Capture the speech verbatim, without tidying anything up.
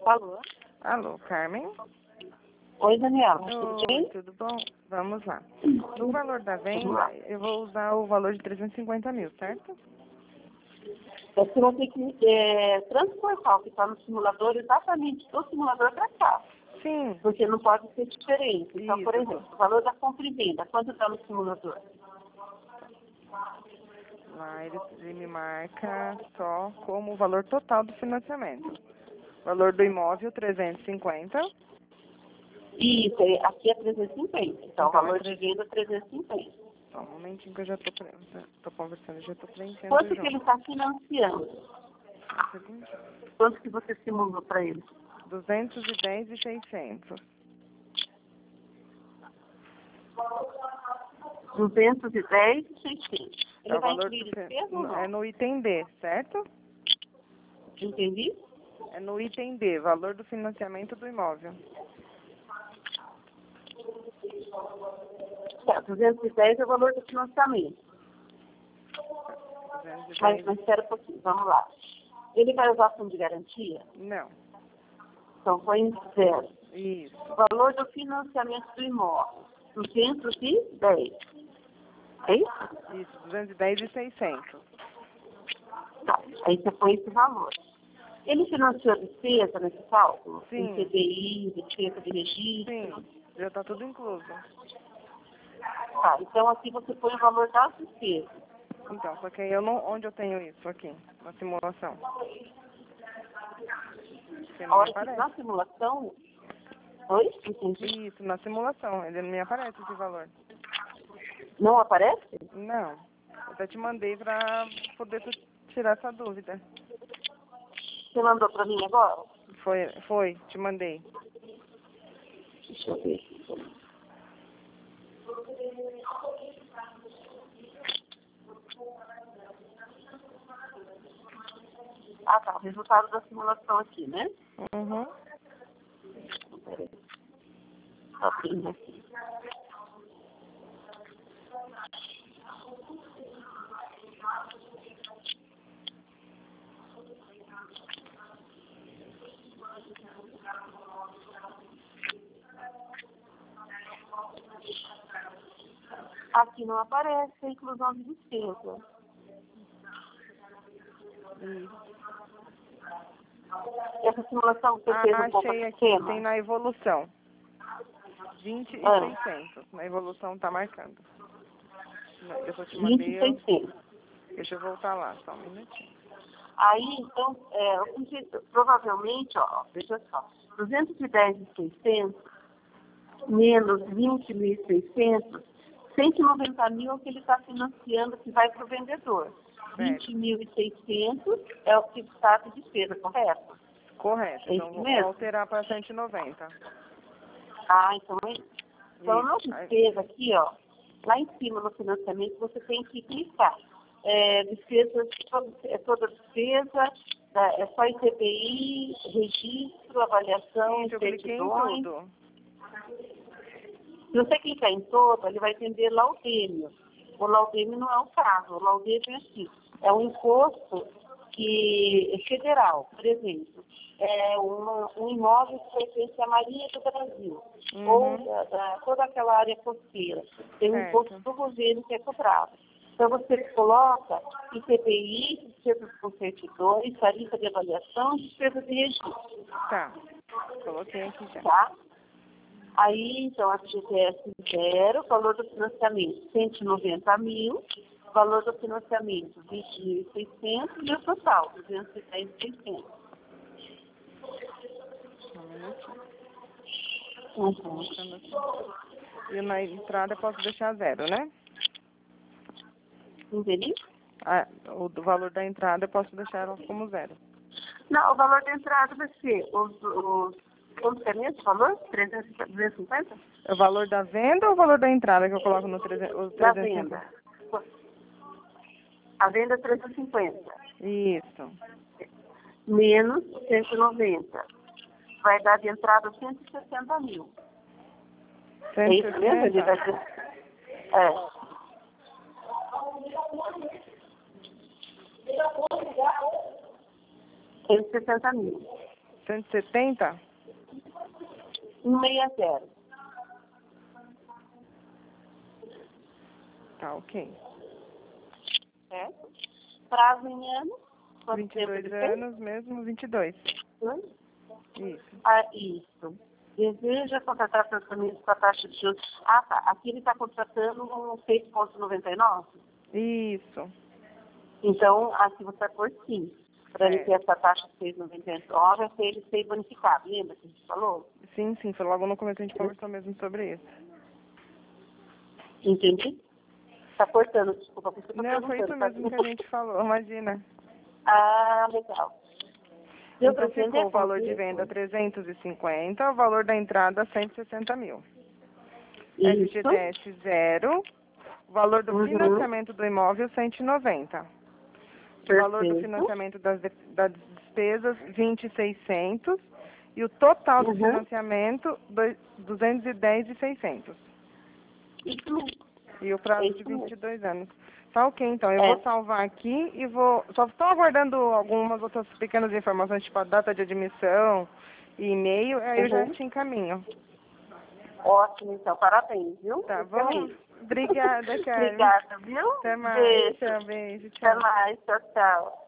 Alô? Alô, Carmen? Oi, Daniela, tudo Oi, bem? tudo bom? Vamos lá. No valor da venda, eu vou usar o valor de trezentos e cinquenta mil, certo? Você vai ter que é, transportar o que está no simulador exatamente do simulador para cá. Sim. Porque não pode ser diferente. Então, Isso. por exemplo, o valor da compra e venda, quanto está no simulador? Lá ele, ele me marca só como o valor total do financiamento. Valor do imóvel, trezentos e cinquenta. Isso, é- aqui é trezentos e cinquenta. Então, o Então, valor é de trezentos. venda é trezentos e cinquenta. Só um momentinho que eu já tô, pre- tô conversando, já tô preenchendo Quanto que junto. ele está financiando? Só um segundo. Quanto que você simulou para ele? duzentos e dez e seiscentos. duzentos e dez e seiscentos. É Ele o vai valor incluir do, despesa ou fi- não? é no item D, certo? Entendi? É no item D, valor do financiamento do imóvel. Tá, duzentos e dez é o valor do financiamento. duzentos e Mas, dez. mas espera um pouquinho, vamos lá. Ele vai usar fundo de garantia? Não. Então põe zero. Isso. O valor do financiamento do imóvel, duzentos e dez. É isso? Isso, duzentos e dez e seiscentos. Tá, aí você põe esse valor. Ele financiou a despesa nesse cálculo? Sim. Em C D I, despesa de registro? Sim, já tá tudo incluso. Tá, então aqui você põe o valor das despesas. Então, só que aí eu não. Onde eu tenho isso aqui? Na simulação. Porque A não me hora que aparece. na simulação... Oi? Entendi. Isso, na simulação. Ele não me aparece esse valor. Não aparece? Não. Eu até te mandei pra poder tu tirar essa dúvida. Você mandou para mim agora? Foi, foi, te mandei. Deixa eu ver. Ah, tá. O resultado da simulação aqui, né? Uhum. Peraí. Tá abrindo aqui. Aqui não aparece a inclusão de despesa. Isso. Essa simulação que você Ah, fez um pouco achei aqui. Tem pequena. na evolução. vinte e Ah. seiscentos. Na evolução tá marcando. Não, eu só te vinte mandei. e Eu... seiscentos. Deixa eu voltar lá, só um minutinho. Aí, então, é, o que- provavelmente, ó, veja só, duzentos e dez mil e seiscentos menos vinte mil e seiscentos, cento e noventa mil é o que ele está financiando que vai para o vendedor. vinte mil e seiscentos é o que está de despesa, correto? Correto. É Então isso vou mesmo? alterar para cento e noventa. Ah, então é isso. Então, na Isso. Aí- despesa aqui, ó, lá em cima no financiamento, você tem que clicar. É, despesas, toda, é toda despesa, é, é só I T B I, registro, avaliação, Isso, eu cliquei em certidões. tudo. Se você clicar em todo, ele vai entender laudêmio. O laudêmio não é o caso, o laudêmio é assim, é um imposto que é federal, por exemplo. É uma, um imóvel que pertence à Marinha do Brasil, Uhum. ou da, da- toda aquela área costeira. Tem um Certo. imposto do governo que é cobrado. Então você coloca I T B I, despesas com certidões, tarifa de avaliação, despesas de registro. Tá. Coloquei aqui já. Tá? Aí, então, a F G T S zero, valor do financiamento cento e noventa mil, valor do financiamento vinte mil e seiscentos e o total duzentos e dez mil e seiscentos. Um minutinho. Uhum. Colocando aqui. E na entrada eu posso deixar zero, né? Entendeu? Ah, o do valor da entrada eu posso deixar ela como zero. Não, o valor da entrada vai ser os, os quanto que é mesmo o valor? trezentos, duzentos e cinquenta? É o valor da venda ou o valor da entrada que eu coloco no trezentos, os Da trezentos e venda. cinquenta? A venda é trezentos e cinquenta. Isso. Menos cento e noventa. Vai dar de entrada cento e sessenta mil. É isso mesmo? Ele vai ter... É. cento e sessenta mil. cento e setenta? cento e sessenta. Tá, ok. Certo? Prazo em anos? Quanto vinte e tempo dois ele tem? anos mesmo, vinte e dois. Hum? Isso. Ah, isso. Deseja contratar tratamento com a taxa de juros. Ah, tá. Aqui ele está contratando um seis vírgula noventa e nove. Isso. Então, aqui você vai pôr sim. Para ele ter essa taxa de seis vírgula noventa e nove, até ele ser bonificado. Lembra que a gente falou? Sim, sim. Foi logo no começo a gente conversou mesmo sobre isso. Entendi? Está cortando, desculpa. Porque eu tô Não, foi isso perguntando, mesmo que a tá? gente falou, imagina. Ah, legal. Deu para Então ficou entender o valor como de que venda foi? trezentos e cinquenta, o valor da entrada cento e sessenta mil. Isso. F G T S zero, o valor do Uhum. financiamento do imóvel cento e noventa. O valor do Perfeito. financiamento das, de- das despesas vinte e seiscentos e o total do Uhum. financiamento dois- duzentos e dez e seiscentos. Isso mesmo. E o É prazo de isso vinte e mesmo. dois anos. Tá ok, então. Eu É. vou salvar aqui e vou... Só estou aguardando algumas outras pequenas informações, tipo a data de admissão e e-mail, aí eu já Uhum. te encaminho. Ótimo, então. Parabéns, viu? Tá Fico bom? feliz. Obrigada, Carmen. Obrigada, viu? Até mais. Beijo. Tchau, beijo, Até tchau. mais. Tchau, tchau.